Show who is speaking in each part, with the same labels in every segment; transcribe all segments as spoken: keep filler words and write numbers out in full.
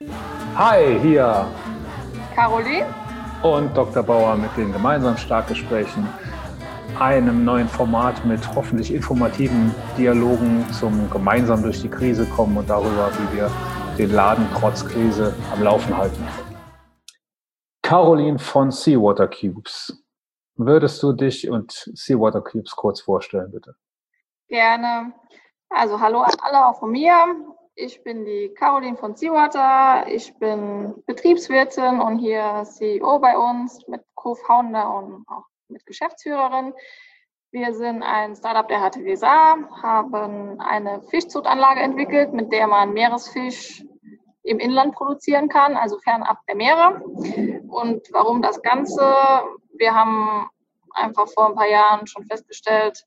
Speaker 1: Hi, hier
Speaker 2: Caroline
Speaker 1: und Doktor Bauer mit den gemeinsamen Starkgesprächen, einem neuen Format mit hoffentlich informativen Dialogen zum gemeinsam durch die Krise kommen und darüber, wie wir den Laden trotz Krise am Laufen halten. Caroline von Seawater Cubes, würdest du dich und Seawater Cubes kurz vorstellen, bitte?
Speaker 2: Gerne. Also hallo an alle auch von mir. Ich bin die Caroline von Seawater. Ich bin Betriebswirtin und hier C E O bei uns mit Co-Founder und auch mit Geschäftsführerin. Wir sind ein Startup der H T W S A, haben eine Fischzuchtanlage entwickelt, mit der man Meeresfisch im Inland produzieren kann, also fernab der Meere. Und warum das Ganze? Wir haben einfach vor ein paar Jahren schon festgestellt,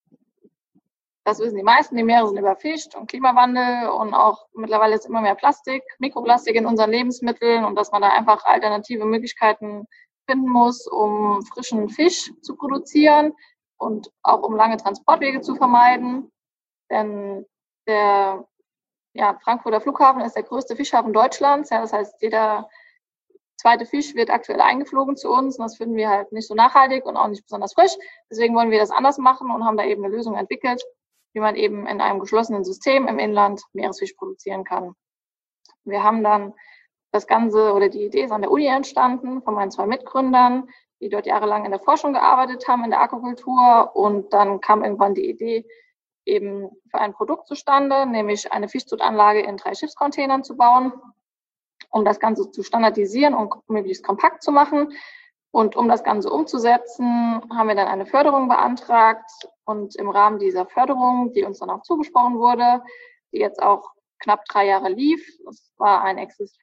Speaker 2: das wissen die meisten, die Meere sind überfischt und Klimawandel und auch mittlerweile ist immer mehr Plastik, Mikroplastik in unseren Lebensmitteln und dass man da einfach alternative Möglichkeiten finden muss, um frischen Fisch zu produzieren und auch um lange Transportwege zu vermeiden. Denn der ja, Frankfurter Flughafen ist der größte Fischhafen Deutschlands. Ja, das heißt, jeder zweite Fisch wird aktuell eingeflogen zu uns und das finden wir halt nicht so nachhaltig und auch nicht besonders frisch. Deswegen wollen wir das anders machen und haben da eben eine Lösung entwickelt, wie man eben in einem geschlossenen System im Inland Meeresfisch produzieren kann. Wir haben dann das Ganze, oder die Idee ist an der Uni entstanden, von meinen zwei Mitgründern, die dort jahrelang in der Forschung gearbeitet haben, in der Aquakultur. Und dann kam irgendwann die Idee eben für ein Produkt zustande, nämlich eine Fischzuchtanlage in drei Schiffscontainern zu bauen, um das Ganze zu standardisieren und möglichst kompakt zu machen. Und um das Ganze umzusetzen, haben wir dann eine Förderung beantragt. Und im Rahmen dieser Förderung, die uns dann auch zugesprochen wurde, die jetzt auch knapp drei Jahre lief, das war ein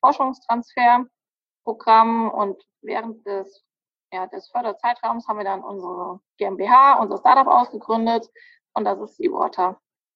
Speaker 2: Exist-Forschungstransferprogramm. Und während des, ja, des Förderzeitraums haben wir dann unsere GmbH, unser Startup ausgegründet. Und das ist Seawater.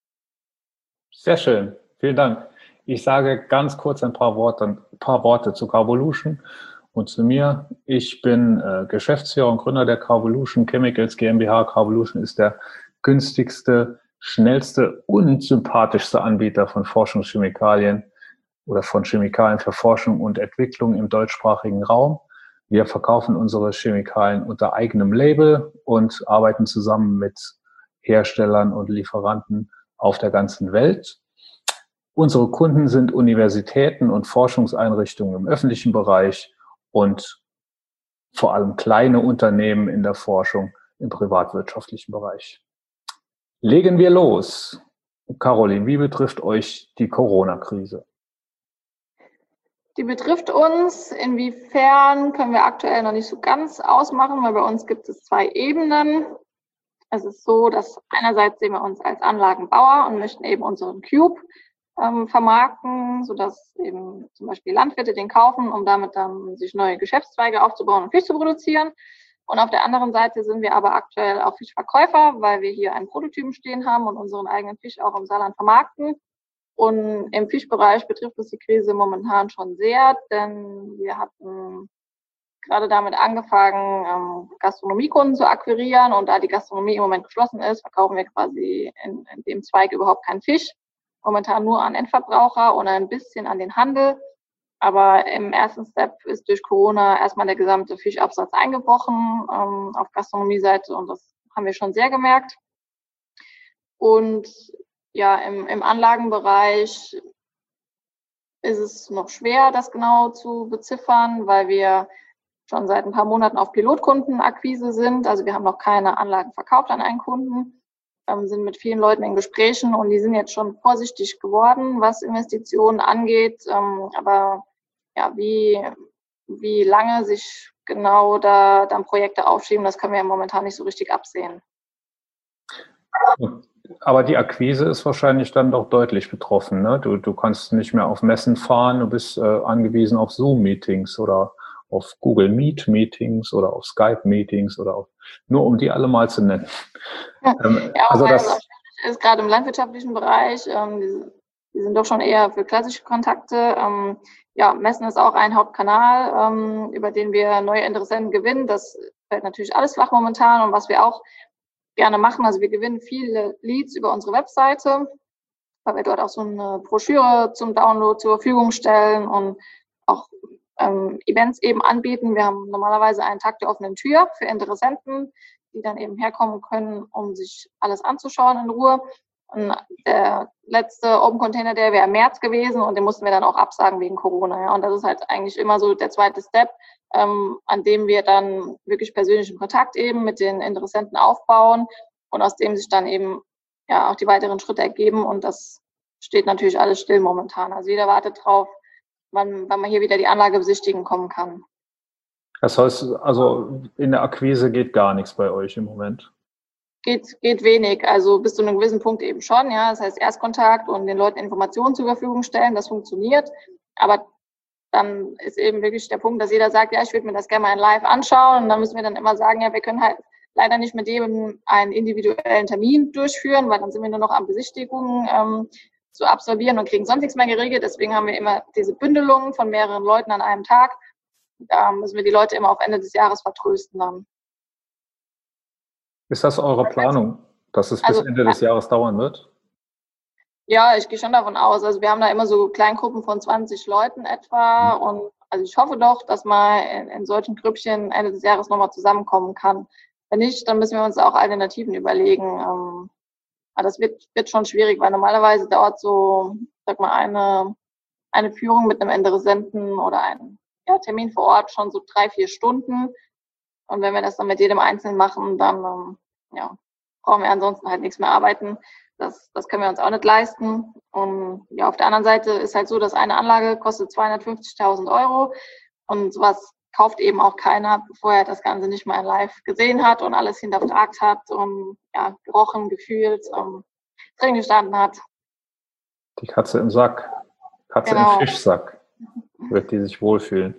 Speaker 1: Sehr schön, vielen Dank. Ich sage ganz kurz ein paar Worte, ein paar Worte zu Carvolution und zu mir. Ich bin äh, Geschäftsführer und Gründer der Carvolution Chemicals GmbH. Carvolution ist der günstigste, schnellste und sympathischste Anbieter von Forschungschemikalien oder von Chemikalien für Forschung und Entwicklung im deutschsprachigen Raum. Wir verkaufen unsere Chemikalien unter eigenem Label und arbeiten zusammen mit Herstellern und Lieferanten auf der ganzen Welt. Unsere Kunden sind Universitäten und Forschungseinrichtungen im öffentlichen Bereich und vor allem kleine Unternehmen in der Forschung im privatwirtschaftlichen Bereich. Legen wir los. Caroline, wie betrifft euch die Corona-Krise?
Speaker 2: Die betrifft uns. Inwiefern können wir aktuell noch nicht so ganz ausmachen, weil bei uns gibt es zwei Ebenen. Es ist so, dass einerseits sehen wir uns als Anlagenbauer und möchten eben unseren Cube ähm, vermarkten, sodass eben zum Beispiel Landwirte den kaufen, um damit dann sich neue Geschäftszweige aufzubauen und Fisch zu produzieren. Und auf der anderen Seite sind wir aber aktuell auch Fischverkäufer, weil wir hier einen Prototypen stehen haben und unseren eigenen Fisch auch im Saarland vermarkten. Und im Fischbereich betrifft uns die Krise momentan schon sehr, denn wir hatten gerade damit angefangen, ähm, Gastronomiekunden zu akquirieren. Und da die Gastronomie im Moment geschlossen ist, verkaufen wir quasi in, in dem Zweig überhaupt keinen Fisch. Momentan nur an Endverbraucher und ein bisschen an den Handel. Aber im ersten Step ist durch Corona erstmal der gesamte Fischabsatz eingebrochen ähm, auf Gastronomie-Seite. Und das haben wir schon sehr gemerkt. Und ja, im, im Anlagenbereich ist es noch schwer, das genau zu beziffern, weil wir schon seit ein paar Monaten auf Pilotkundenakquise sind. Also wir haben noch keine Anlagen verkauft an einen Kunden, ähm, sind mit vielen Leuten in Gesprächen und die sind jetzt schon vorsichtig geworden, was Investitionen angeht. Ähm, aber ja, wie, wie lange sich genau da dann Projekte aufschieben, das können wir ja momentan nicht so richtig absehen.
Speaker 1: Aber die Akquise ist wahrscheinlich dann doch deutlich betroffen, ne? Du, du kannst nicht mehr auf Messen fahren, du bist äh, angewiesen auf Zoom-Meetings oder auf Google Meet-Meetings oder auf Skype-Meetings oder auf, nur um die alle mal zu nennen.
Speaker 2: Ja, ähm, ja also das auch schwierig ist, gerade im landwirtschaftlichen Bereich, ähm, die, die sind doch schon eher für klassische Kontakte. Ähm, ja, Messen ist auch ein Hauptkanal, ähm, über den wir neue Interessenten gewinnen. Das fällt natürlich alles flach momentan und was wir auch gerne machen, also wir gewinnen viele Leads über unsere Webseite weil wir dort auch so eine Broschüre zum Download zur Verfügung stellen und auch ähm, Events eben anbieten. Wir haben normalerweise einen Tag der offenen Tür für Interessenten, die dann eben herkommen können, um sich alles anzuschauen in Ruhe. Und der letzte Open Container Day wäre im März gewesen und den mussten wir dann auch absagen wegen Corona. Ja. Und das ist halt eigentlich immer so der zweite Step, ähm, an dem wir dann wirklich persönlichen Kontakt eben mit den Interessenten aufbauen und aus dem sich dann eben ja auch die weiteren Schritte ergeben. Und das steht natürlich alles still momentan. Also jeder wartet drauf, wann, wann man hier wieder die Anlage besichtigen kommen kann.
Speaker 1: Das heißt, also in der Akquise geht gar nichts bei euch im Moment?
Speaker 2: Geht, geht wenig, also bis zu einem gewissen Punkt eben schon, ja. Das heißt Erstkontakt und den Leuten Informationen zur Verfügung stellen, das funktioniert. Aber dann ist eben wirklich der Punkt, dass jeder sagt, ja, ich würde mir das gerne mal in live anschauen. Und dann müssen wir dann immer sagen, ja, wir können halt leider nicht mit jedem einen individuellen Termin durchführen, weil dann sind wir nur noch an Besichtigungen ähm, zu absolvieren und kriegen sonst nichts mehr geregelt. Deswegen haben wir immer diese Bündelungen von mehreren Leuten an einem Tag. Da müssen wir die Leute immer auf Ende des Jahres vertrösten dann.
Speaker 1: Ist das eure Planung, dass es bis
Speaker 2: also,
Speaker 1: Ende des Jahres dauern wird?
Speaker 2: Ja, ich gehe schon davon aus. Also wir haben da immer so Kleingruppen von zwanzig Leuten etwa. Und also ich hoffe doch, dass man in, in solchen Grüppchen Ende des Jahres nochmal zusammenkommen kann. Wenn nicht, dann müssen wir uns auch Alternativen überlegen. Ähm, aber das wird, wird schon schwierig, weil normalerweise dauert so, sag mal, eine, eine Führung mit einem Interessenten oder ein ja, Termin vor Ort schon so drei, vier Stunden. Und wenn wir das dann mit jedem Einzelnen machen, dann ähm, ja, brauchen wir ansonsten halt nichts mehr arbeiten. Das, das können wir uns auch nicht leisten. Und ja, auf der anderen Seite ist halt so, dass eine Anlage kostet zweihundertfünfzigtausend Euro und sowas kauft eben auch keiner, bevor er das Ganze nicht mal in live gesehen hat und alles hinterfragt hat und ja, gerochen, gefühlt, ähm, drin gestanden hat.
Speaker 1: Die Katze im Sack, Katze genau. Im Fischsack, wird die sich wohlfühlen.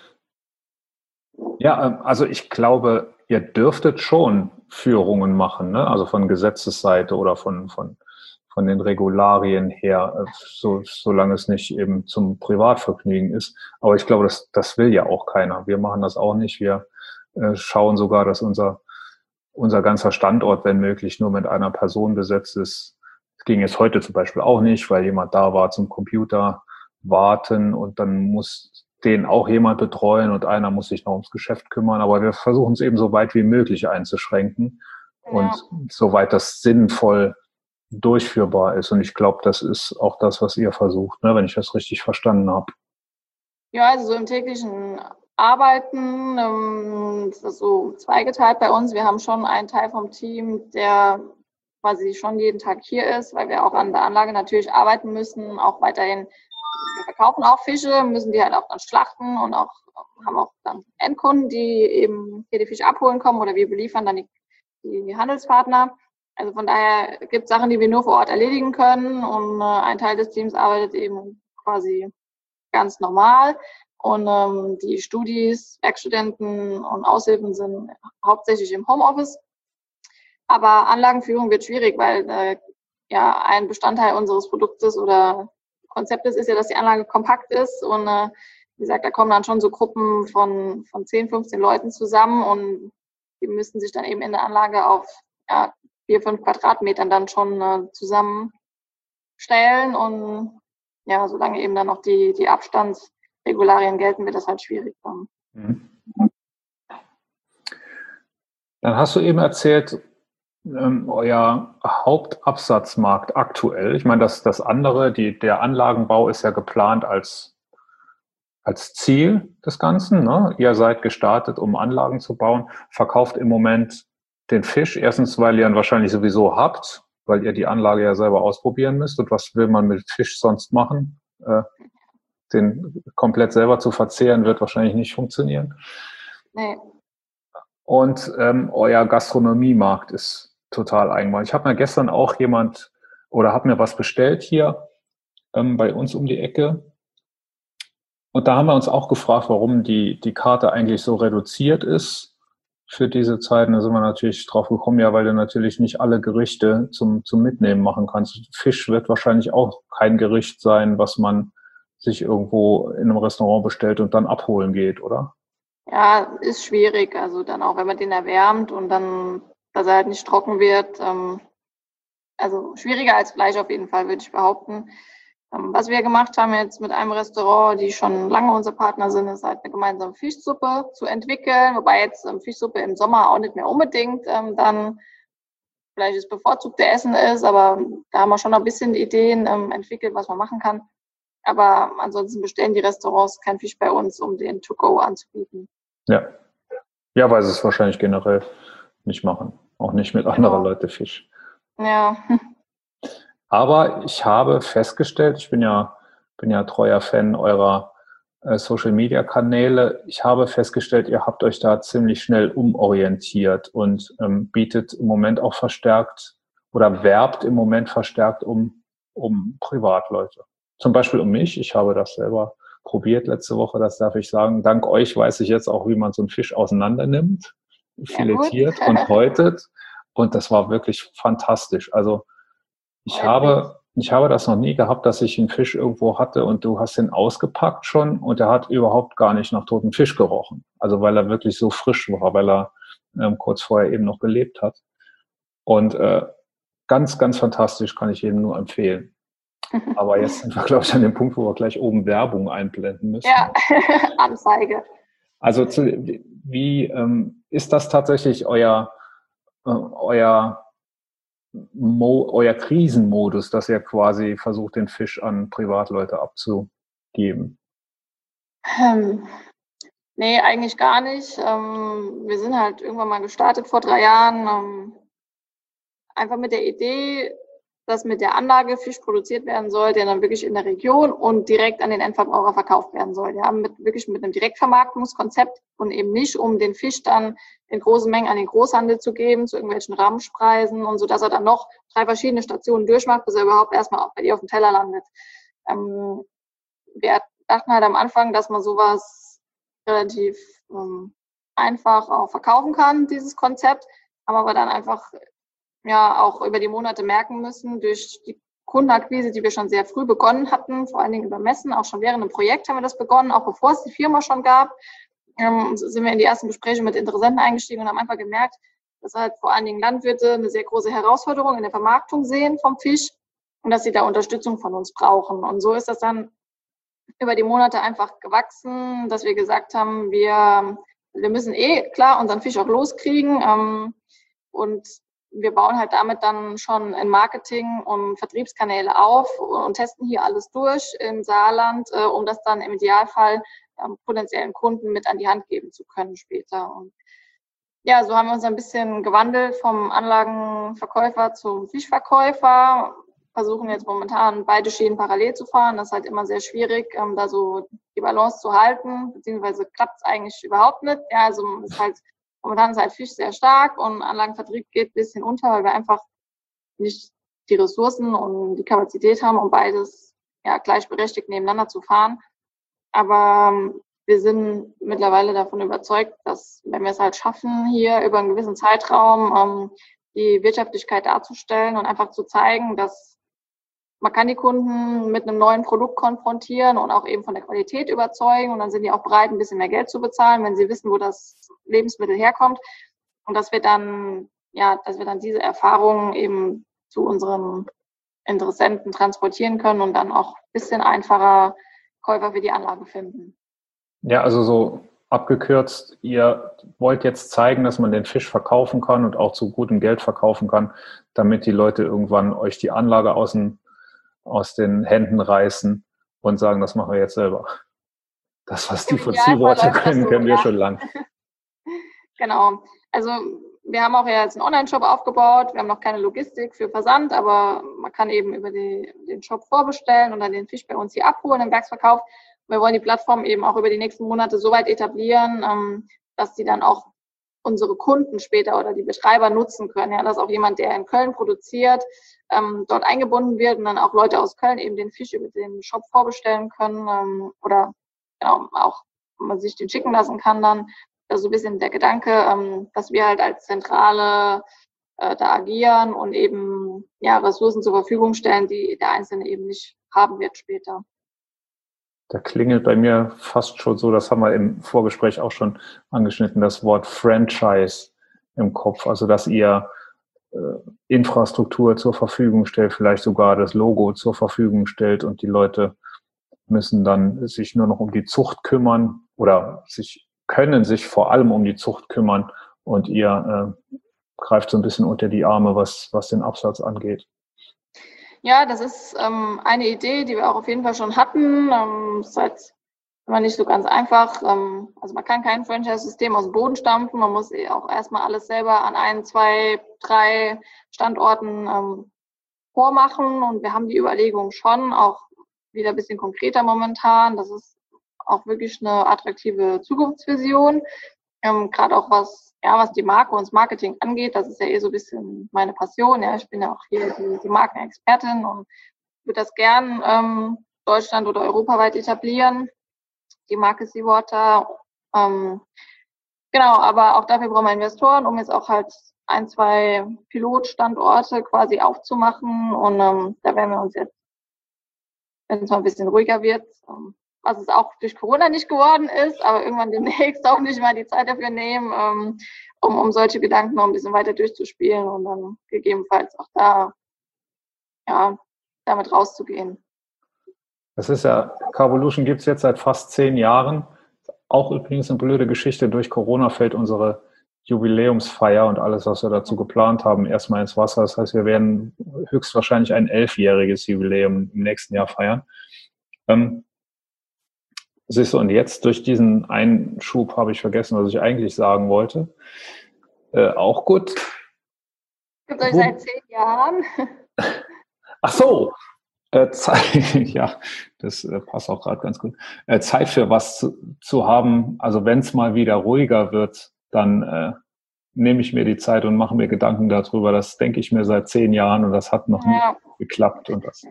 Speaker 1: Ja, also ich glaube, ihr dürftet schon Führungen machen, ne? Also von Gesetzesseite oder von, von, von den Regularien her, so, solange es nicht eben zum Privatvergnügen ist. Aber ich glaube, das, das will ja auch keiner. Wir machen das auch nicht. Wir äh, schauen sogar, dass unser, unser ganzer Standort, wenn möglich, nur mit einer Person besetzt ist. Das ging jetzt heute zum Beispiel auch nicht, weil jemand da war zum Computer warten und dann muss den auch jemand betreuen und einer muss sich noch ums Geschäft kümmern. Aber wir versuchen es eben so weit wie möglich einzuschränken und ja. soweit das sinnvoll durchführbar ist. Und ich glaube, das ist auch das, was ihr versucht, ne, wenn ich das richtig verstanden habe.
Speaker 2: Ja, also so im täglichen Arbeiten ähm, ist das so zweigeteilt bei uns. Wir haben schon einen Teil vom Team, der quasi schon jeden Tag hier ist, weil wir auch an der Anlage natürlich arbeiten müssen, auch weiterhin. Wir verkaufen auch Fische, müssen die halt auch dann schlachten und auch haben auch dann Endkunden, die eben hier die Fische abholen kommen oder wir beliefern dann die, die Handelspartner. Also von daher gibt es Sachen, die wir nur vor Ort erledigen können und äh, ein Teil des Teams arbeitet eben quasi ganz normal und ähm, die Studis, Werkstudenten und Aushilfen sind hauptsächlich im Homeoffice. Aber Anlagenführung wird schwierig, weil äh, ja ein Bestandteil unseres Produktes oder Konzeptes ist ja, dass die Anlage kompakt ist und äh, wie gesagt, da kommen dann schon so Gruppen von, von zehn, fünfzehn Leuten zusammen und die müssen sich dann eben in der Anlage auf ja, vier, fünf Quadratmetern dann schon äh, zusammenstellen und ja, solange eben dann noch die, die Abstandsregularien gelten, wird das halt schwierig dann.
Speaker 1: Mhm. Dann hast du eben erzählt, ähm, euer Hauptabsatzmarkt aktuell. Ich meine, das, das andere, die, der Anlagenbau ist ja geplant als, als Ziel des Ganzen. Ne? Ihr seid gestartet, um Anlagen zu bauen, verkauft im Moment den Fisch. Erstens, weil ihr ihn wahrscheinlich sowieso habt, weil ihr die Anlage ja selber ausprobieren müsst. Und was will man mit Fisch sonst machen? Äh, den komplett selber zu verzehren, wird wahrscheinlich nicht funktionieren.
Speaker 2: Nee.
Speaker 1: Und ähm, euer Gastronomiemarkt ist total einmalig. Ich habe mir gestern auch jemand oder habe mir was bestellt hier ähm, bei uns um die Ecke. Und da haben wir uns auch gefragt, warum die, die Karte eigentlich so reduziert ist für diese Zeiten. Da sind wir natürlich drauf gekommen, ja, weil du natürlich nicht alle Gerichte zum, zum Mitnehmen machen kannst. Fisch wird wahrscheinlich auch kein Gericht sein, was man sich irgendwo in einem Restaurant bestellt und dann abholen geht, oder?
Speaker 2: Ja, ist schwierig. Also dann auch, wenn man den erwärmt und dann, dass er halt nicht trocken wird, ähm, also schwieriger als Fleisch auf jeden Fall, würde ich behaupten. Was wir gemacht haben jetzt mit einem Restaurant, die schon lange unser Partner sind, ist halt eine gemeinsame Fischsuppe zu entwickeln, wobei jetzt ähm, Fischsuppe im Sommer auch nicht mehr unbedingt ähm, dann vielleicht das bevorzugte Essen ist, aber da haben wir schon noch ein bisschen Ideen ähm, entwickelt, was man machen kann. Aber ansonsten bestellen die Restaurants kein Fisch bei uns, um den To-Go anzubieten.
Speaker 1: Ja. Ja, weil sie es wahrscheinlich generell nicht machen. Auch nicht mit anderer
Speaker 2: Genau.
Speaker 1: Leute Fisch.
Speaker 2: Ja.
Speaker 1: Aber ich habe festgestellt, ich bin ja, bin ja treuer Fan eurer äh, Social-Media-Kanäle. Ich habe festgestellt, ihr habt euch da ziemlich schnell umorientiert und ähm, bietet im Moment auch verstärkt oder werbt im Moment verstärkt um, um Privatleute. Zum Beispiel um mich. Ich habe das selber probiert letzte Woche, das darf ich sagen. Dank euch weiß ich jetzt auch, wie man so einen Fisch auseinander nimmt, filetiert und häutet. Und das war wirklich fantastisch. Also ich habe, ich habe das noch nie gehabt, dass ich einen Fisch irgendwo hatte und du hast ihn ausgepackt schon und er hat überhaupt gar nicht nach totem Fisch gerochen. Also weil er wirklich so frisch war, weil er ähm, kurz vorher eben noch gelebt hat. Und äh, ganz, ganz fantastisch, kann ich jedem nur empfehlen. Aber jetzt sind wir, glaube ich, an dem Punkt, wo wir gleich oben Werbung einblenden müssen.
Speaker 2: Ja, Anzeige.
Speaker 1: Also zu, wie ähm, ist das tatsächlich euer, äh, euer Mo, euer Krisenmodus, dass ihr quasi versucht, den Fisch an Privatleute abzugeben?
Speaker 2: Ähm, nee, eigentlich gar nicht. Ähm, wir sind halt irgendwann mal gestartet vor drei Jahren. Ähm, einfach mit der Idee, dass mit der Anlage Fisch produziert werden soll, der dann wirklich in der Region und direkt an den Endverbraucher verkauft werden soll. Wir haben mit, wirklich mit einem Direktvermarktungskonzept und eben nicht, um den Fisch dann in großen Mengen an den Großhandel zu geben, zu irgendwelchen Ramschpreisen und so, dass er dann noch drei verschiedene Stationen durchmacht, bis er überhaupt erstmal auch bei dir auf dem Teller landet. Ähm, wir dachten halt am Anfang, dass man sowas relativ ähm, einfach auch verkaufen kann, dieses Konzept, haben aber dann einfach ja auch über die Monate merken müssen, durch die Kundenakquise, die wir schon sehr früh begonnen hatten, vor allen Dingen über Messen, auch schon während dem Projekt haben wir das begonnen, auch bevor es die Firma schon gab, ähm, sind wir in die ersten Gespräche mit Interessenten eingestiegen und haben einfach gemerkt, dass halt vor allen Dingen Landwirte eine sehr große Herausforderung in der Vermarktung sehen vom Fisch und dass sie da Unterstützung von uns brauchen. Und so ist das dann über die Monate einfach gewachsen, dass wir gesagt haben, wir, wir müssen eh klar unseren Fisch auch loskriegen ähm, und wir bauen halt damit dann schon in Marketing und Vertriebskanäle auf und testen hier alles durch im Saarland, äh, um das dann im Idealfall ähm, potenziellen Kunden mit an die Hand geben zu können später. Und ja, so haben wir uns ein bisschen gewandelt vom Anlagenverkäufer zum Fischverkäufer, versuchen jetzt momentan beide Schienen parallel zu fahren. Das ist halt immer sehr schwierig, ähm, da so die Balance zu halten, beziehungsweise klappt es eigentlich überhaupt nicht. Ja, also es ist halt momentan ist halt Fisch sehr stark und Anlagenvertrieb geht ein bisschen unter, weil wir einfach nicht die Ressourcen und die Kapazität haben, um beides ja gleichberechtigt nebeneinander zu fahren. Aber ähm, wir sind mittlerweile davon überzeugt, dass wenn wir es halt schaffen, hier über einen gewissen Zeitraum ähm, die Wirtschaftlichkeit darzustellen und einfach zu zeigen, dass man kann die Kunden mit einem neuen Produkt konfrontieren und auch eben von der Qualität überzeugen. Und dann sind die auch bereit, ein bisschen mehr Geld zu bezahlen, wenn sie wissen, wo das Lebensmittel herkommt. Und dass wir dann, ja, dass wir dann diese Erfahrungen eben zu unseren Interessenten transportieren können und dann auch ein bisschen einfacher Käufer für die Anlage finden.
Speaker 1: Ja, also so abgekürzt, ihr wollt jetzt zeigen, dass man den Fisch verkaufen kann und auch zu gutem Geld verkaufen kann, damit die Leute irgendwann euch die Anlage aus den aus den Händen reißen und sagen, das machen wir jetzt selber. Das, was die von Seawater können, so, kennen wir ja. schon lang.
Speaker 2: Genau. Also wir haben auch jetzt einen Online-Shop aufgebaut. Wir haben noch keine Logistik für Versand, aber man kann eben über die, den Shop vorbestellen und dann den Fisch bei uns hier abholen im Werksverkauf. Wir wollen die Plattform eben auch über die nächsten Monate so weit etablieren, dass die dann auch unsere Kunden später oder die Betreiber nutzen können. Ja, dass auch jemand, der in Köln produziert, ähm, dort eingebunden wird und dann auch Leute aus Köln eben den Fisch über den Shop vorbestellen können ähm, oder genau, auch man sich den schicken lassen kann dann. Das ist so ein bisschen der Gedanke, ähm, dass wir halt als Zentrale äh, da agieren und eben ja Ressourcen zur Verfügung stellen, die der Einzelne eben nicht haben wird später.
Speaker 1: Da klingelt bei mir fast schon so, das haben wir im Vorgespräch auch schon angeschnitten, das Wort Franchise im Kopf. Also, dass ihr Infrastruktur zur Verfügung stellt, vielleicht sogar das Logo zur Verfügung stellt und die Leute müssen dann sich nur noch um die Zucht kümmern oder sich können sich vor allem um die Zucht kümmern und ihr äh, greift so ein bisschen unter die Arme, was, was den Absatz angeht.
Speaker 2: Ja, das ist ähm, eine Idee, die wir auch auf jeden Fall schon hatten. Ähm, ist halt immer nicht so ganz einfach. Ähm, also man kann kein Franchise-System aus dem Boden stampfen. Man muss eh auch erstmal alles selber an ein, zwei, drei Standorten ähm, vormachen. Und wir haben die Überlegung schon auch wieder ein bisschen konkreter momentan. Das ist auch wirklich eine attraktive Zukunftsvision. Ähm, Gerade auch was, ja, was die Marke und das Marketing angeht, das ist ja eh so ein bisschen meine Passion. Ja, ich bin ja auch hier die, die Markenexpertin und würde das gern ähm, Deutschland- oder europaweit etablieren, die Marke Seawater. Ähm, genau, aber auch dafür brauchen wir Investoren, um jetzt auch halt ein, zwei Pilotstandorte quasi aufzumachen. Und ähm, da werden wir uns jetzt, wenn es mal ein bisschen ruhiger wird, ähm, was es auch durch Corona nicht geworden ist, aber irgendwann demnächst auch nicht mal die Zeit dafür nehmen, ähm, um, um solche Gedanken noch ein bisschen weiter durchzuspielen und dann gegebenenfalls auch da, ja, damit rauszugehen.
Speaker 1: Das ist ja, Carvolution gibt es jetzt seit fast zehn Jahren. Auch übrigens eine blöde Geschichte. Durch Corona fällt unsere Jubiläumsfeier und alles, was wir dazu geplant haben, erstmal ins Wasser. Das heißt, wir werden höchstwahrscheinlich ein elfjähriges Jubiläum im nächsten Jahr feiern. Ähm, siehst du, und jetzt durch diesen Einschub habe ich vergessen, was ich eigentlich sagen wollte. Äh, auch gut.
Speaker 2: Gibt es euch seit zehn Jahren?
Speaker 1: Ach so, äh, Zeit, ja, das äh, passt auch gerade ganz gut. Äh, Zeit für was zu, zu haben. Also wenn es mal wieder ruhiger wird, dann äh, nehme ich mir die Zeit und mache mir Gedanken darüber. Das denke ich mir seit zehn Jahren und das hat noch nie
Speaker 2: Ja.
Speaker 1: geklappt. Und das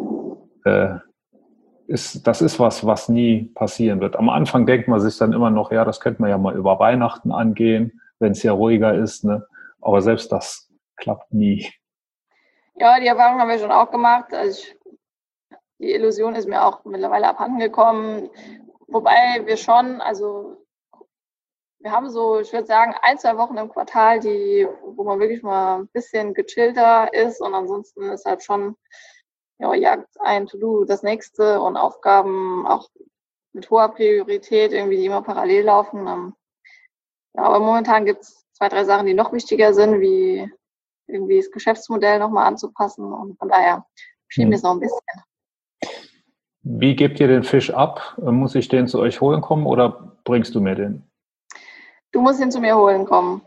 Speaker 1: äh, ist, das ist was, was nie passieren wird. Am Anfang denkt man sich dann immer noch, ja, das könnte man ja mal über Weihnachten angehen, wenn es ja ruhiger ist. Ne? Aber selbst das klappt nie.
Speaker 2: Ja, die Erfahrung haben wir schon auch gemacht. Also ich, die Illusion ist mir auch mittlerweile abhanden gekommen. Wobei wir schon, also wir haben so, ich würde sagen, ein, zwei Wochen im Quartal, die, wo man wirklich mal ein bisschen gechillter ist und ansonsten ist halt schon, ja, jagt ein To-Do das nächste und Aufgaben auch mit hoher Priorität irgendwie, die immer parallel laufen. Ja, aber momentan gibt es zwei, drei Sachen, die noch wichtiger sind, wie irgendwie das Geschäftsmodell nochmal anzupassen und von daher schieben wir es noch ein bisschen.
Speaker 1: Wie gebt ihr den Fisch ab? Muss ich den zu euch holen kommen oder bringst du mir den?
Speaker 2: Du musst ihn zu mir holen kommen.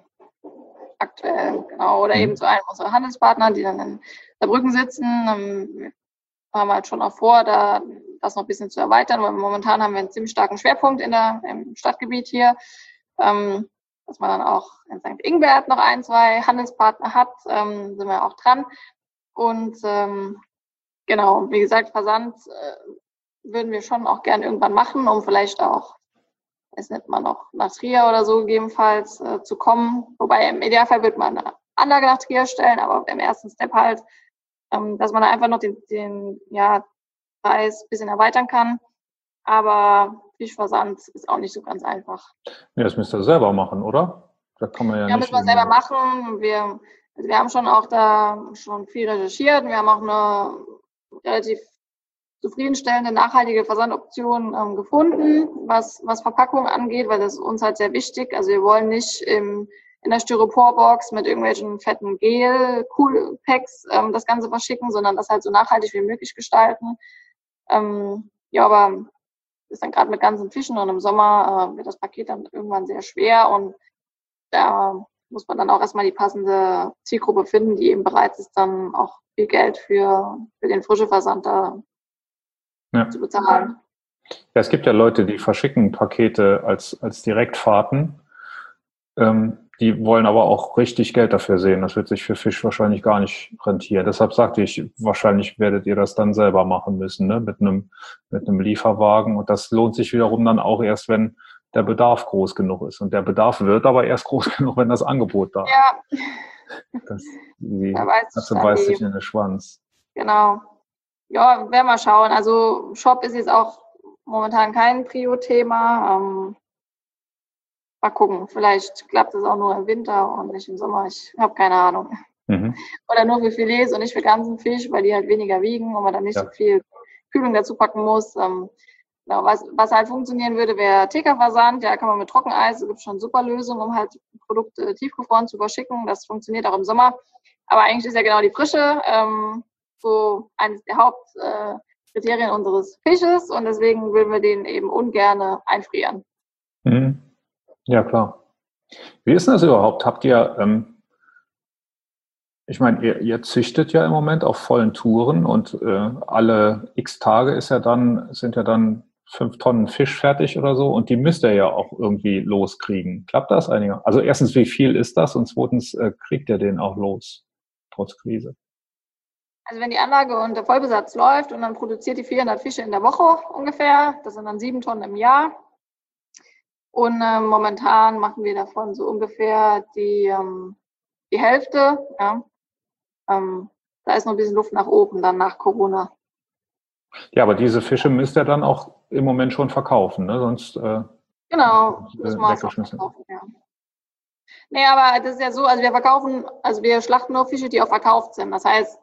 Speaker 2: Aktuell, genau. Oder mhm. eben zu einem unserer Handelspartner, die dann in Saarbrücken sitzen. Wir haben halt schon auch vor, da das noch ein bisschen zu erweitern, weil momentan haben wir einen ziemlich starken Schwerpunkt in der, im Stadtgebiet hier. Ähm, dass man dann auch in Sankt Ingbert noch ein, zwei Handelspartner hat, ähm, sind wir auch dran. Und ähm, genau, wie gesagt, Versand äh, würden wir schon auch gern irgendwann machen, um vielleicht auch, weiß nicht, mal noch nach Trier oder so gegebenenfalls äh, zu kommen. Wobei im Idealfall wird man eine Anlage nach Trier stellen, aber im ersten Step halt, ähm, dass man da einfach noch den, den ja, Preis ein bisschen erweitern kann. Aber Fischversand ist auch nicht so ganz einfach.
Speaker 1: Ja, das müsst ihr selber machen, oder? Da kann man ja,
Speaker 2: ja
Speaker 1: nicht.
Speaker 2: Ja, müssen wir selber machen. Wir, also wir haben schon auch da schon viel recherchiert. Wir haben auch eine relativ zufriedenstellende, nachhaltige Versandoption ähm, gefunden, was, was Verpackung angeht, weil das ist uns halt sehr wichtig. Also wir wollen nicht im, in der Styroporbox mit irgendwelchen fetten Gel-Cool-Packs ähm, das Ganze verschicken, sondern das halt so nachhaltig wie möglich gestalten. Ähm, ja, aber ist dann gerade mit ganzen Fischen und im Sommer äh, wird das Paket dann irgendwann sehr schwer und da muss man dann auch erstmal die passende Zielgruppe finden, die eben bereit ist, dann auch viel Geld für, für den frischen Versand da ja. zu bezahlen.
Speaker 1: Ja, es gibt ja Leute, die verschicken Pakete als, als Direktfahrten. Ähm, die wollen aber auch richtig Geld dafür sehen. Das wird sich für Fisch wahrscheinlich gar nicht rentieren. Deshalb sagte ich, wahrscheinlich werdet ihr das dann selber machen müssen, ne? mit einem, mit einem Lieferwagen. Und das lohnt sich wiederum dann auch erst, wenn der Bedarf groß genug ist. Und der Bedarf wird aber erst groß genug, wenn das Angebot da ist.
Speaker 2: Ja.
Speaker 1: Das, die
Speaker 2: da weiß
Speaker 1: Katze beißt sich in den Schwanz.
Speaker 2: Genau. Ja, werden wir schauen. Also Shop ist jetzt auch momentan kein Prio-Thema. Ähm, mal gucken, vielleicht klappt es auch nur im Winter und nicht im Sommer. Ich habe keine Ahnung.
Speaker 1: Mhm.
Speaker 2: Oder nur für Filets und nicht für ganzen Fisch, weil die halt weniger wiegen und man dann nicht
Speaker 1: Ja.
Speaker 2: so viel Kühlung dazu packen muss. Ähm, genau, was, was halt funktionieren würde, wäre T K-Versand. Ja, kann man mit Trockeneis, es gibt schon super Lösungen, um halt Produkte tiefgefroren zu verschicken. Das funktioniert auch im Sommer. Aber eigentlich ist ja genau die Frische ähm, so eines der Hauptkriterien äh, unseres Fisches und deswegen würden wir den eben ungern einfrieren.
Speaker 1: Mhm. Ja, klar. Wie ist denn das überhaupt? Habt ihr, ähm, ich meine, ihr, ihr züchtet ja im Moment auf vollen Touren und äh, alle x Tage ist ja dann, sind ja dann fünf Tonnen Fisch fertig oder so und die müsst ihr ja auch irgendwie loskriegen. Klappt das einiger? Also erstens, wie viel ist das und zweitens, äh, kriegt ihr den auch los, trotz Krise?
Speaker 2: Also wenn die Anlage unter Vollbesatz läuft und dann produziert die vierhundert Fische in der Woche ungefähr, das sind dann sieben Tonnen im Jahr. Und äh, momentan machen wir davon so ungefähr die, ähm, die Hälfte. Ja. Ähm, da ist noch ein bisschen Luft nach oben, dann nach Corona.
Speaker 1: Ja, aber diese Fische müsst ihr dann auch im Moment schon verkaufen, ne? Sonst äh,
Speaker 2: Genau,
Speaker 1: äh,
Speaker 2: müssen wir es auch
Speaker 1: weggeschmissen.
Speaker 2: verkaufen, ja. Nee, aber das ist ja so, also wir verkaufen, also wir schlachten nur Fische, die auch verkauft sind. Das heißt,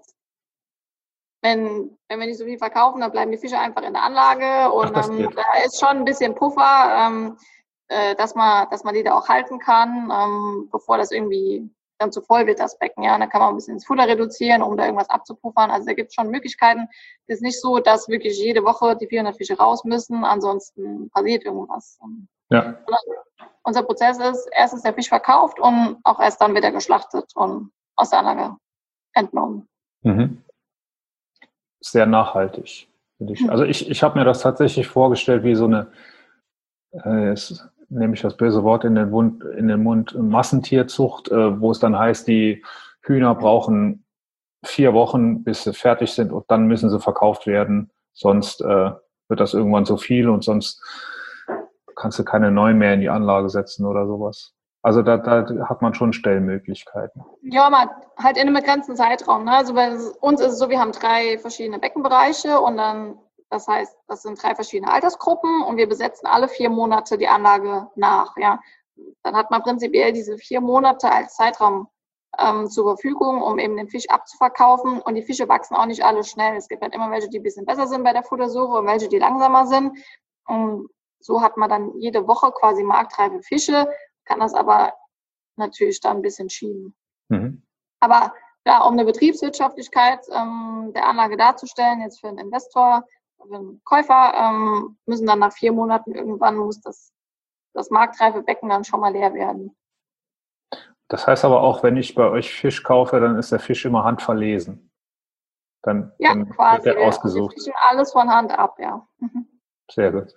Speaker 2: wenn, wenn wir nicht so viel verkaufen, dann bleiben die Fische einfach in der Anlage und
Speaker 1: Ach, das
Speaker 2: ähm,
Speaker 1: geht.
Speaker 2: da ist schon ein bisschen Puffer, ähm, äh, dass man, dass man die da auch halten kann, ähm, bevor das irgendwie dann zu voll wird, das Becken. Ja, dann kann man ein bisschen das Futter reduzieren, um da irgendwas abzupuffern. Also da gibt es schon Möglichkeiten. Es ist nicht so, dass wirklich jede Woche die vierhundert Fische raus müssen, ansonsten passiert irgendwas.
Speaker 1: Ja.
Speaker 2: Unser Prozess ist, erst ist der Fisch verkauft und auch erst dann wird er geschlachtet und aus der Anlage entnommen.
Speaker 1: Mhm. Sehr nachhaltig, finde ich. Also ich, ich habe mir das tatsächlich vorgestellt wie so eine, äh, jetzt nehme ich das böse Wort in den, Mund, in den Mund, Massentierzucht, äh, wo es dann heißt, die Hühner brauchen vier Wochen, bis sie fertig sind und dann müssen sie verkauft werden. Sonst äh, wird das irgendwann zu viel und sonst kannst du keine neuen mehr in die Anlage setzen oder sowas. Also da, da hat man schon Stellmöglichkeiten.
Speaker 2: Ja, man halt in einem begrenzten Zeitraum. Ne? Also bei uns ist es so, wir haben drei verschiedene Beckenbereiche und dann, das heißt, das sind drei verschiedene Altersgruppen und wir besetzen alle vier Monate die Anlage nach. Ja, dann hat man prinzipiell diese vier Monate als Zeitraum ähm, zur Verfügung, um eben den Fisch abzuverkaufen. Und die Fische wachsen auch nicht alle schnell. Es gibt halt immer welche, die ein bisschen besser sind bei der Futtersuche und welche, die langsamer sind. Und so hat man dann jede Woche quasi marktreife Fische, kann das aber natürlich dann ein bisschen schieben.
Speaker 1: Mhm.
Speaker 2: Aber ja, um eine Betriebswirtschaftlichkeit ähm, der Anlage darzustellen, jetzt für einen Investor, für einen Käufer, ähm, müssen dann nach vier Monaten irgendwann muss das, das marktreife Becken dann schon mal leer werden.
Speaker 1: Das heißt aber auch, wenn ich bei euch Fisch kaufe, dann ist der Fisch immer handverlesen. Dann,
Speaker 2: Ja,
Speaker 1: dann wird
Speaker 2: quasi.
Speaker 1: der
Speaker 2: Wir, wir
Speaker 1: ausgesucht.
Speaker 2: fischen alles von Hand ab, ja.
Speaker 1: Sehr gut.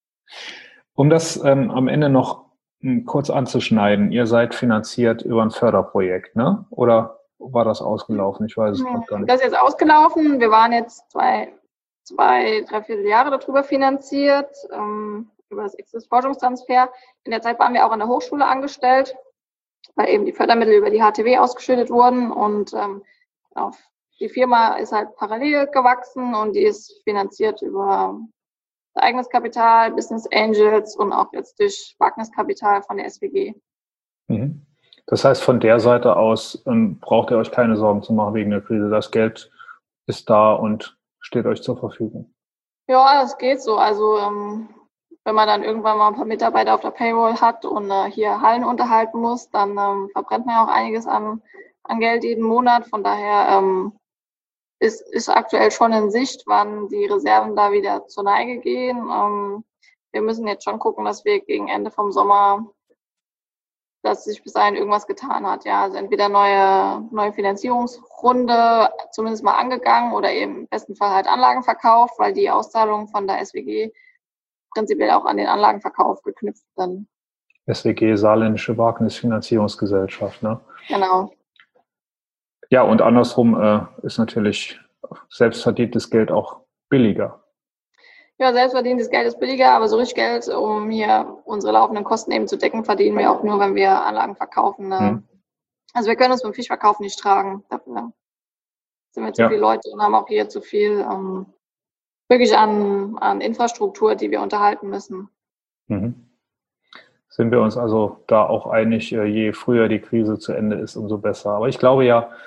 Speaker 1: Um das ähm, am Ende noch m, kurz anzuschneiden, ihr seid finanziert über ein Förderprojekt, ne? Oder war das ausgelaufen? Ich weiß es gerade gar nicht.
Speaker 2: Das ist jetzt ausgelaufen. Wir waren jetzt zwei, zwei, drei Vierteljahre darüber finanziert, ähm, über das Exist-Forschungstransfer. In der Zeit waren wir auch an der Hochschule angestellt, weil eben die Fördermittel über die H T W ausgeschüttet wurden und ähm, genau, die Firma ist halt parallel gewachsen und die ist finanziert über eigenes Kapital, Business Angels und auch jetzt durch Wagniskapital von der S W G.
Speaker 1: Mhm. Das heißt, von der Seite aus ähm, braucht ihr euch keine Sorgen zu machen wegen der Krise. Das Geld ist da und steht euch zur Verfügung.
Speaker 2: Ja, das geht so. Also ähm, wenn man dann irgendwann mal ein paar Mitarbeiter auf der Payroll hat und äh, hier Hallen unterhalten muss, dann ähm, verbrennt man ja auch einiges an, an Geld jeden Monat. Von daher ähm, ist, ist aktuell schon in Sicht, wann die Reserven da wieder zur Neige gehen. Ähm, wir müssen jetzt schon gucken, dass wir gegen Ende vom Sommer, dass sich bis dahin irgendwas getan hat. Ja, also entweder neue, neue Finanzierungsrunde zumindest mal angegangen oder eben im besten Fall halt Anlagen verkauft, weil die Auszahlungen von der S W G prinzipiell auch an den Anlagenverkauf geknüpft sind.
Speaker 1: S W G, Saarländische Wagnisfinanzierungsgesellschaft, ne?
Speaker 2: Genau.
Speaker 1: Ja, und andersrum äh, ist natürlich selbstverdientes Geld auch billiger.
Speaker 2: Ja, selbstverdientes Geld ist billiger, aber so richtig Geld, um hier unsere laufenden Kosten eben zu decken, verdienen wir auch nur, wenn wir Anlagen verkaufen. Ne?
Speaker 1: Hm.
Speaker 2: Also wir können uns beim Fischverkauf nicht tragen. Dafür sind wir zu
Speaker 1: Ja.
Speaker 2: viele Leute und haben auch hier zu viel ähm, wirklich an, an Infrastruktur, die wir unterhalten müssen.
Speaker 1: Mhm. Sind wir uns also da auch einig, je früher die Krise zu Ende ist, umso besser. Aber ich glaube ja,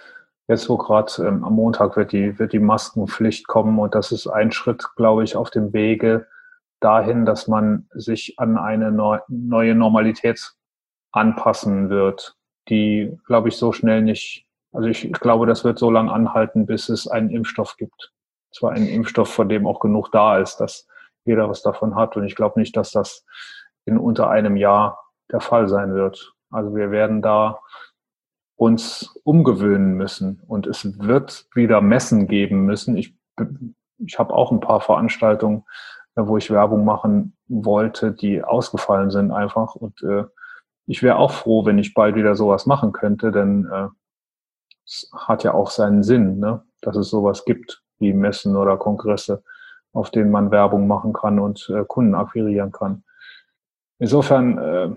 Speaker 1: jetzt wo gerade ähm, am Montag wird die, wird die Maskenpflicht kommen und das ist ein Schritt, glaube ich, auf dem Wege dahin, dass man sich an eine neu, neue Normalität anpassen wird, die, glaube ich, so schnell nicht, also ich glaube, das wird so lange anhalten, bis es einen Impfstoff gibt. Zwar einen Impfstoff, von dem auch genug da ist, dass jeder was davon hat. Und ich glaube nicht, dass das in unter einem Jahr der Fall sein wird. Also wir werden da uns umgewöhnen müssen und es wird wieder Messen geben müssen. Ich, ich habe auch ein paar Veranstaltungen, wo ich Werbung machen wollte, die ausgefallen sind einfach. Und äh, ich wäre auch froh, wenn ich bald wieder sowas machen könnte, denn äh, es hat ja auch seinen Sinn, ne? Dass es sowas gibt wie Messen oder Kongresse, auf denen man Werbung machen kann und äh, Kunden akquirieren kann. Insofern, äh,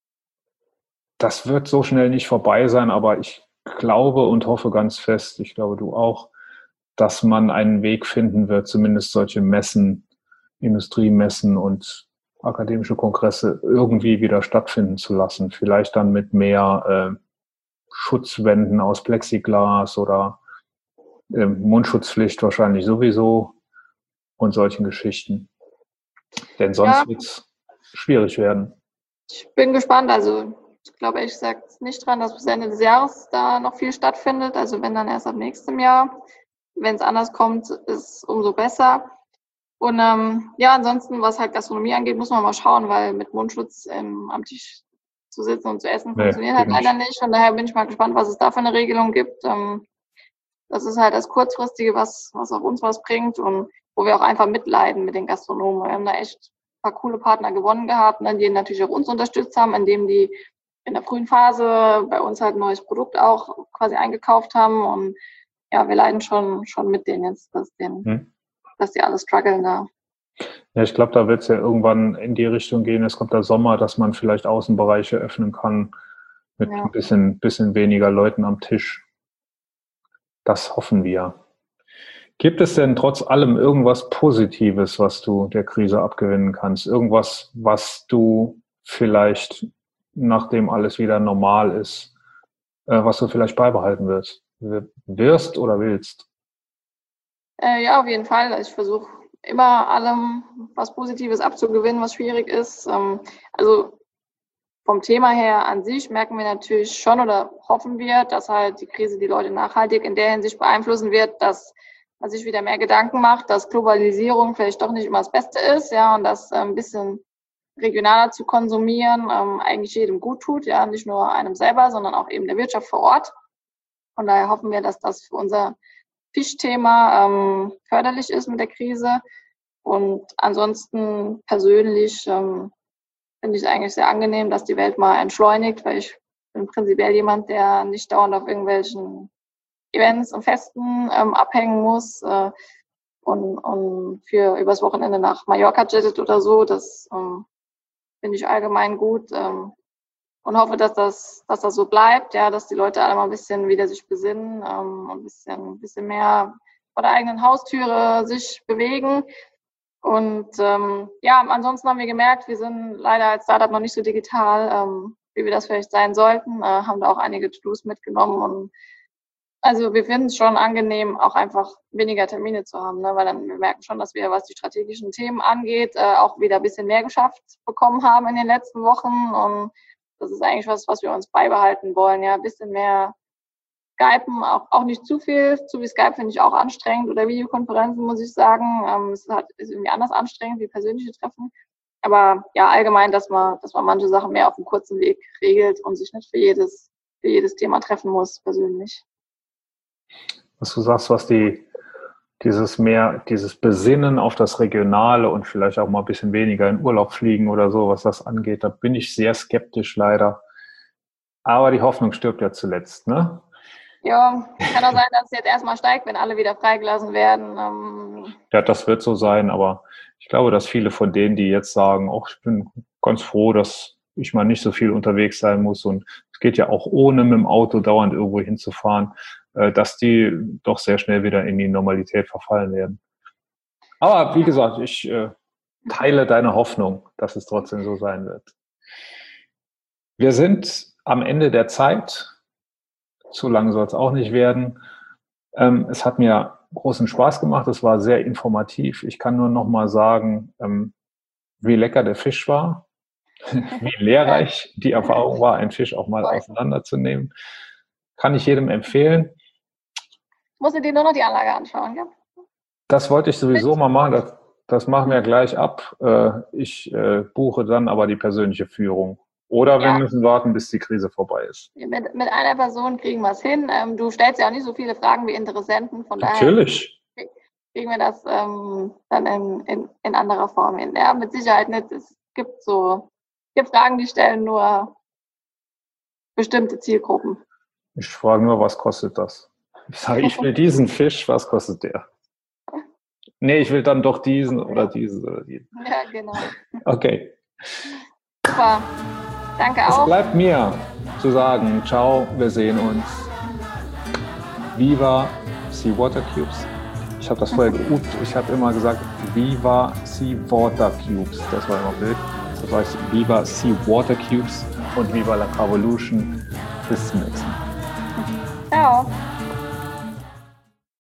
Speaker 1: das wird so schnell nicht vorbei sein, aber ich glaube und hoffe ganz fest, ich glaube du auch, dass man einen Weg finden wird, zumindest solche Messen, Industriemessen und akademische Kongresse irgendwie wieder stattfinden zu lassen. Vielleicht dann mit mehr äh, Schutzwänden aus Plexiglas oder äh, Mundschutzpflicht wahrscheinlich sowieso und solchen Geschichten. Denn sonst
Speaker 2: Ja,
Speaker 1: wird es schwierig werden.
Speaker 2: ich bin gespannt. Also ich glaube ehrlich gesagt nicht dran, dass bis Ende des Jahres da noch viel stattfindet. Also wenn dann erst ab nächstem Jahr. Wenn es anders kommt, ist umso besser. Und ähm, ja, ansonsten, was halt Gastronomie angeht, muss man mal schauen, weil mit Mundschutz ähm, am Tisch zu sitzen und zu essen
Speaker 1: Nee,
Speaker 2: funktioniert halt
Speaker 1: geht
Speaker 2: leider
Speaker 1: nicht.
Speaker 2: nicht. Von daher bin ich mal gespannt, was es da für eine Regelung gibt. Ähm, das ist halt das Kurzfristige, was, was auch uns was bringt und wo wir auch einfach mitleiden mit den Gastronomen. Wir haben da echt ein paar coole Partner gewonnen gehabt, ne, die natürlich auch uns unterstützt haben, indem die in der frühen Phase bei uns halt ein neues Produkt auch quasi eingekauft haben. Und ja, wir leiden schon, schon mit denen jetzt, dass, den, hm. dass die alle strugglen da.
Speaker 1: Ja, ich glaube, da wird es ja irgendwann in die Richtung gehen. Es kommt der Sommer, dass man vielleicht Außenbereiche öffnen kann mit ja. ein bisschen, bisschen weniger Leuten am Tisch. Das hoffen wir. Gibt es denn trotz allem irgendwas Positives, was du der Krise abgewinnen kannst? Irgendwas, was du vielleicht, nachdem alles wieder normal ist, äh, was du vielleicht beibehalten wirst, wirst oder willst?
Speaker 2: Äh, ja, auf jeden Fall. Also ich versuche immer allem was Positives abzugewinnen, was schwierig ist. Ähm, also vom Thema her an sich merken wir natürlich schon oder hoffen wir, dass halt die Krise die Leute nachhaltig in der Hinsicht beeinflussen wird, dass man sich wieder mehr Gedanken macht, dass Globalisierung vielleicht doch nicht immer das Beste ist, ja, und dass äh, ein bisschen regionaler zu konsumieren ähm, eigentlich jedem gut tut, ja, nicht nur einem selber, sondern auch eben der Wirtschaft vor Ort. Von daher hoffen wir, dass das für unser Fischthema ähm, förderlich ist mit der Krise. Und ansonsten persönlich ähm, finde ich es eigentlich sehr angenehm, dass die Welt mal entschleunigt, weil ich bin prinzipiell jemand, der nicht dauernd auf irgendwelchen Events und Festen ähm, abhängen muss äh, und, und für übers Wochenende nach Mallorca jettet oder so. Das ähm, finde ich allgemein gut ähm, und hoffe, dass das, dass das so bleibt, ja, dass die Leute alle mal ein bisschen wieder sich besinnen, ähm, ein bisschen, ein bisschen mehr vor der eigenen Haustüre sich bewegen. Und ähm, ja, ansonsten haben wir gemerkt, wir sind leider als Startup noch nicht so digital, ähm, wie wir das vielleicht sein sollten, äh, haben da auch einige To-Dos mitgenommen und also wir finden es schon angenehm, auch einfach weniger Termine zu haben, ne? Weil dann wir merken schon, dass wir, was die strategischen Themen angeht, äh, auch wieder ein bisschen mehr geschafft bekommen haben in den letzten Wochen. Und das ist eigentlich was, was wir uns beibehalten wollen, ja, ein bisschen mehr Skypen, auch, auch nicht zu viel. Zu viel Skype finde ich auch anstrengend oder Videokonferenzen, muss ich sagen. Ähm, es hat, ist irgendwie anders anstrengend wie persönliche Treffen. Aber ja, allgemein, dass man, dass man manche Sachen mehr auf einem kurzen Weg regelt und sich nicht für jedes, für jedes Thema treffen muss, persönlich.
Speaker 1: Was du sagst, was die, dieses mehr, dieses Besinnen auf das Regionale und vielleicht auch mal ein bisschen weniger in Urlaub fliegen oder so, was das angeht, da bin ich sehr skeptisch leider. Aber die Hoffnung stirbt ja zuletzt, ne?
Speaker 2: Ja, kann auch sein, dass es jetzt erstmal steigt, wenn alle wieder freigelassen werden. Ähm
Speaker 1: ja, das wird so sein, aber ich glaube, dass viele von denen, die jetzt sagen, oh, ich bin ganz froh, dass ich mal nicht so viel unterwegs sein muss und es geht ja auch ohne mit dem Auto dauernd irgendwo hinzufahren, äh, dass die doch sehr schnell wieder in die Normalität verfallen werden. Aber wie gesagt, ich äh, teile deine Hoffnung, dass es trotzdem so sein wird. Wir sind am Ende der Zeit. Zu lang soll es auch nicht werden. Ähm, es hat mir großen Spaß gemacht. Es war sehr informativ. Ich kann nur noch mal sagen, ähm, wie lecker der Fisch war, wie lehrreich die Erfahrung war, einen Fisch auch mal auseinanderzunehmen. Kann ich jedem empfehlen.
Speaker 2: Muss ich dir nur noch die Anlage anschauen, ja?
Speaker 1: Das wollte ich sowieso mal machen. Das, das machen wir gleich ab. Ich äh, buche dann aber die persönliche Führung. Oder wir ja. müssen warten, bis die Krise vorbei ist.
Speaker 2: Mit, mit einer Person kriegen wir es hin. Ähm, du stellst ja auch nicht so viele Fragen wie Interessenten. Von
Speaker 1: Natürlich.
Speaker 2: daher kriegen wir das ähm, dann in, in, in anderer Form hin. Ja, mit Sicherheit nicht. Es gibt so es gibt Fragen, die stellen nur bestimmte Zielgruppen.
Speaker 1: Ich frage nur, was kostet das? Ich sage, ich will diesen Fisch, was kostet der? Nee, ich will dann doch diesen oder diesen oder diesen.
Speaker 2: Ja, genau.
Speaker 1: Okay.
Speaker 2: Super. Danke auch.
Speaker 1: Es bleibt mir zu sagen, ciao, wir sehen uns. Viva Seawater Cubes. Ich habe das vorher geübt. Ich habe immer gesagt, Viva Seawater Cubes. Das war immer Bild. Das heißt, Viva Seawater Cubes und Viva la Carvolution. Bis zum nächsten Mal.
Speaker 2: Ciao.